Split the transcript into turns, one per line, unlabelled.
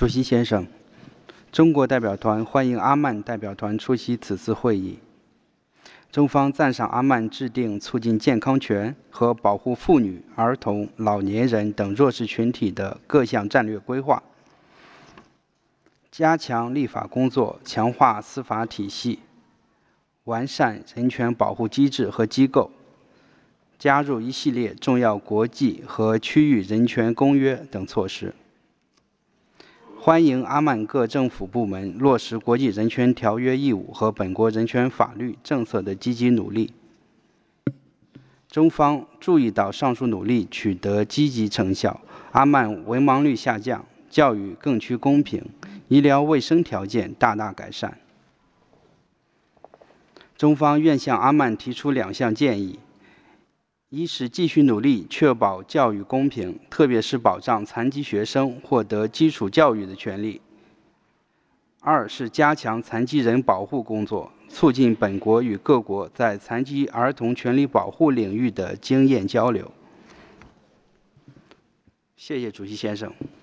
主席先生，中国代表团欢迎阿曼代表团出席此次会议。中方赞赏阿曼制定促进健康权和保护妇女、儿童、老年人等弱势群体的各项战略规划，加强立法工作，强化司法体系，完善人权保护机制和机构，加入一系列重要国际和区域人权公约等措施。欢迎阿曼各政府部门落实国际人权条约义务和本国人权法律政策的积极努力。中方注意到上述努力取得积极成效，阿曼文盲率下降，教育更趋公平，医疗卫生条件大大改善。中方愿向阿曼提出2项建议：一是继续努力确保教育公平，特别是保障残疾学生获得基础教育的权利；二是加强残疾人保护工作，促进本国与各国在残疾儿童权利保护领域的经验交流。谢谢主席先生。